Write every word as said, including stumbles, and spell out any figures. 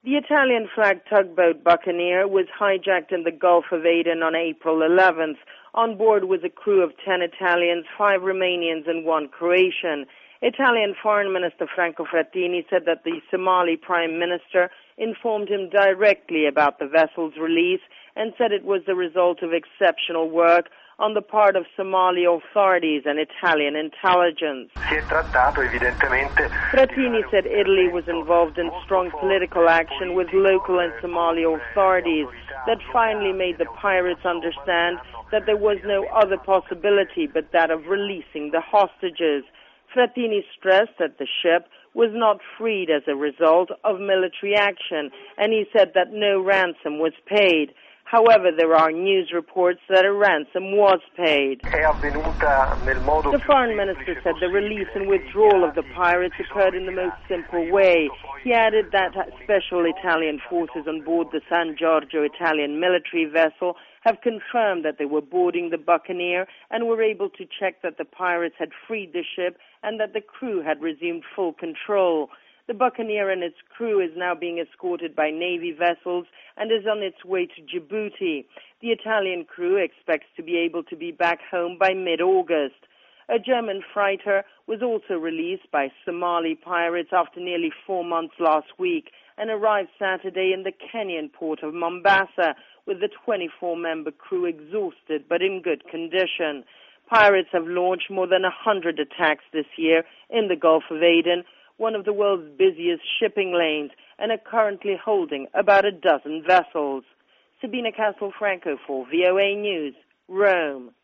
The Italian-flagged tugboat Buccaneer was hijacked in the Gulf of Aden on April eleventh. On board was a crew of ten Italians, five Romanians and one Croatian. Italian Foreign Minister Franco Frattini said that the Somali Prime Minister informed him directly about the vessel's release and said it was the result of exceptional work on the part of Somali authorities and Italian intelligence. Frattini said Italy was involved in strong political action with local and Somali authorities that finally made the pirates understand that there was no other possibility but that of releasing the hostages. Frattini stressed that the ship was not freed as a result of military action, and he said that no ransom was paid. However, there are news reports that a ransom was paid. The foreign minister said the release and withdrawal of the pirates occurred in the most simple way. He added that special Italian forces on board the San Giorgio Italian military vessel have confirmed that they were boarding the Buccaneer and were able to check that the pirates had freed the ship and that the crew had resumed full control. The Buccaneer and its crew is now being escorted by Navy vessels and is on its way to Djibouti. The Italian crew expects to be able to be back home by mid-August. A German freighter was also released by Somali pirates after nearly four months last week and arrived Saturday in the Kenyan port of Mombasa with the twenty-four member crew exhausted but in good condition. Pirates have launched more than one hundred attacks this year in the Gulf of Aden, one of the world's busiest shipping lanes, and are currently holding about a dozen vessels. Sabina Castelfranco for V O A News, Rome.